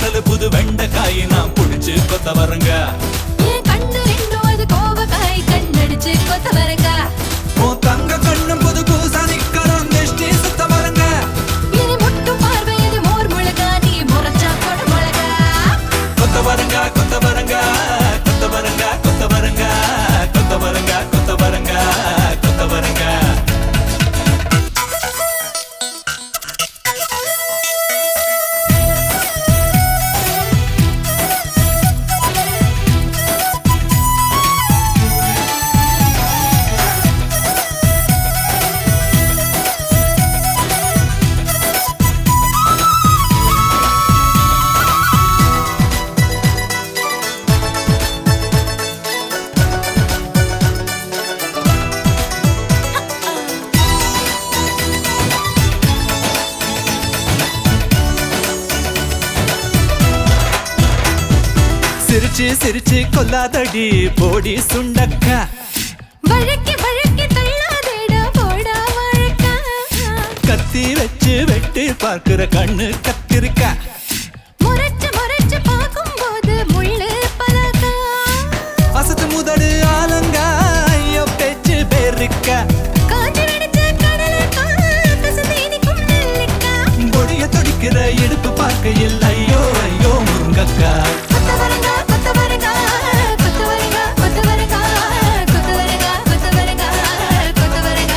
விரல் புது வெண்டைக்காய் நான் புடிச்சு கொத்தவரங்க என் கண்ணு ரெண்டும் அது கோவக்காய் கண்ணடிச்சு கொத்தவரங்க உன் தங்க கண்ணும் புது பூசணிக்கணும் திருஷ்டி சுத்தவரங்க இனி முட்டும் பார்வை இது மோர் முழகா நீ முறைச்சா கொடு முழகா கொத்தவரங்க கொத்தவரங்க கொத்தவரங்க கொத்தவரங்க கொத்தவரங்க கொத்தவரங்க கொத்தவரங்க சிரிச்சு சிரிச்சு கொல்லாதடி போடி சுண்டக்கா வழக்கி வழக்கி தள்ளாதேடா போடா வழக்கா கத்தி வச்சு வெட்டி பார்க்கிற கண்ணு கத்திருக்கா முறைச்சு முறைச்சு பார்க்கும்போது முள்ளு பலகா அசத்து முதடு ஆலங்கா ஐயோ பேச்சு பேருக்கா காஞ்சி வெடிச்ச கடலுக்கா கசந்து இனிக்கும் நெல்லிக்கா பொடிய துடிக்கிற இடுப்பு பார்க்கையில் ஐயோ ஐயோ முருங்கக்கா கொத்தவரங்க கொத்தவரங்க கொத்தவரங்க கொத்தவரங்க கொத்தவரங்க கொத்தவரங்க கொத்தவரங்க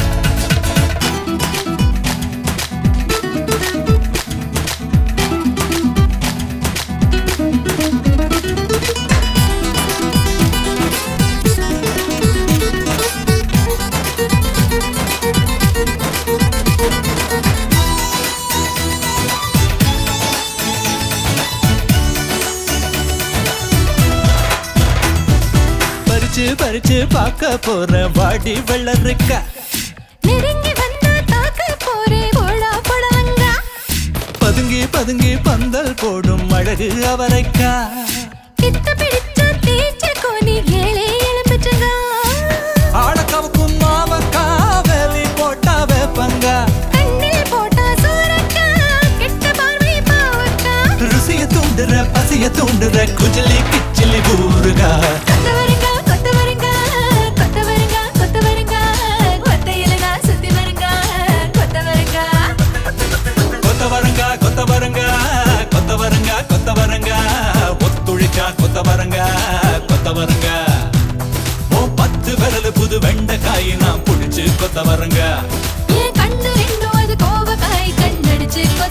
பறிச்சு பறிச்சு பார்க்க போற வாடி வெள்ளருக்கா நெருங்கி வந்தா தாக்க போரே போடா போடவங்க பதுங்கி பதுங்கி பந்தல் போடும் அழகு அவரைக்கா கிட்ட பிடிச்ச தேய்ச்ச கோணி ஏழே எலும்பிச்சுங்க ஆழக்கவுக்கும் மாவக்கா வேலி போட்டா வேப்பங்கா கண்ணில் போட்டா சூரக்கா கெட்ட பார்வை பாவக்கா ருசிய தூண்டுற பசிய தூண்டுற குஜலி கிச்சிலி ஊருகா கொத்தவரங்க கொத்தவரங்க கொத்தவரங்க கொத்தவரங்க கொத்தையிலங்க சுத்தி வருங்க கொத்தவரங்க கொத்தவரங்க கொத்தவரங்க கொத்தவரங்க கொத்தவரங்க ஒத்துழிச்சா கொத்தவரங்க கொத்தவரங்க ஓ 10 விரல் புது வெண்டைக்காய் நான் புடிச்சு கொத்தவரங்க என் கண்ணு ரெண்டும் அது கோவக்காய் கண்ணடிச்சு